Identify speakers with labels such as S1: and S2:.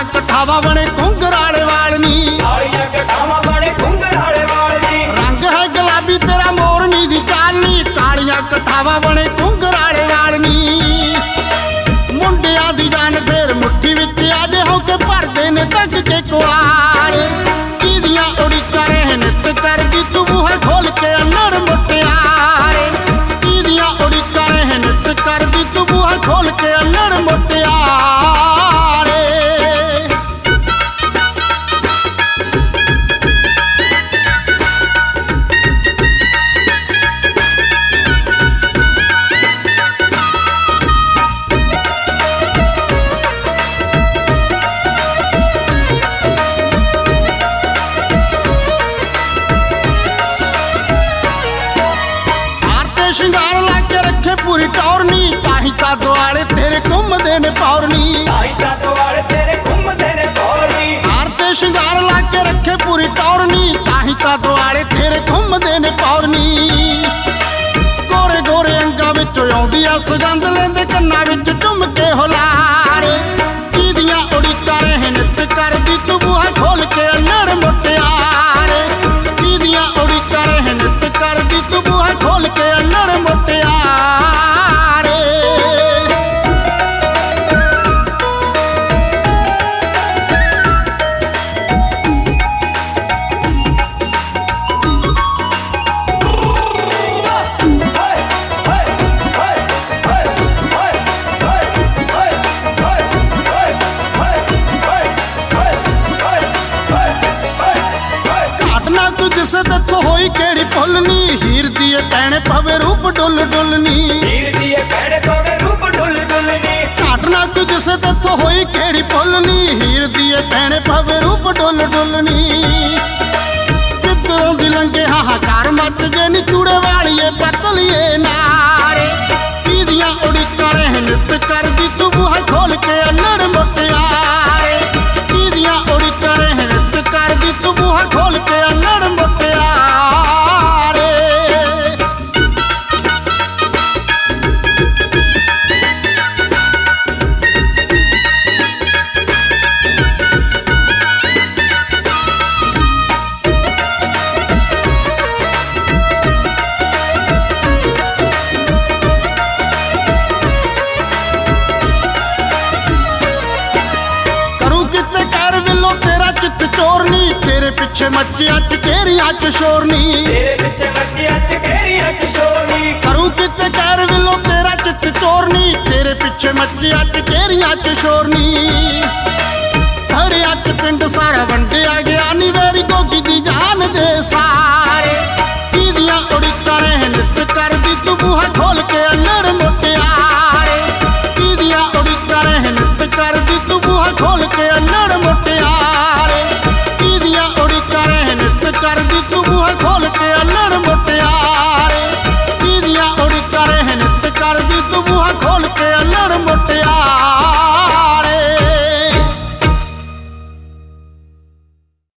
S1: कठावा बने घुंघराले वाल नी,
S2: कालियां कठावा बने घुंघराले वाल नी।
S1: रंग है गुलाबी तेरा मोरनी दी चालनी, कालियां कठावा बने घुंघराले वाल नी। मुंडिया दी जान फेर मुट्ठी विच आजे होके भरदे ने तक के कुआर, कीदियां उड़ीकां रह नित करदी तू बूहा खोल के अंदर मुटियार, कीदियां उड़ीकां रह नित करदी तू बूहा खोल के अंदर मुटियार। श्रृंगार लाके रखे पूरी टौरनी, ताही ता दुआले तेरे घूमदे ने पौरनी,
S2: ताही ता दुआले तेरे घूमदे ने पौरनी।
S1: आरते श्रृंगार लाके रखे पूरी टौरनी, ताही ता दुआले तेरे घूमदे ने पौरनी। गोरे गोरे अंगां विचों आउंदी आ सुगंध, लेंदे कन्नां विच झुमके हुलार, कीदियां उड़ीकां रह नित करदी तू बूहा खोल के अंदर मुटियार, कीदियां उड़ीकां रह नित करदी तू बूहा खोल के अंदर मुटियार। जिसे तत्थों होई केड़ी भुलनी, हीर दिए पैणे पवे रूप डुल डुलनी,
S2: हीर दिए पैणे पवे रूप डुल डुलनी।
S1: घाटना तू जिसे तत्थों होई केड़ी भुलनी, हीर दिए पैणे पवे रूप डुल डुलनी। किधरों दी लंघे हाहाकार मच गए नी, चूड़े वालिए पतलिए नारे, कीदियां उड़ीकां रह नित करदी तू बूहा खोल के अंदर मुटियार, कीदियां उड़ीकां रह नित करदी तू बूहा खोल के अंदर मुटियार। चोरनी तेरे पिछे मचिया चकेरिया च शोरनी,
S2: तेरे पिछे मचिया चकेरिया च शोरनी।
S1: करूं किते कर विलो तेरा चित चोरनी, तेरे पिछे मचिया चकेरिया च शोरनी। धड़िया च पिंड सारा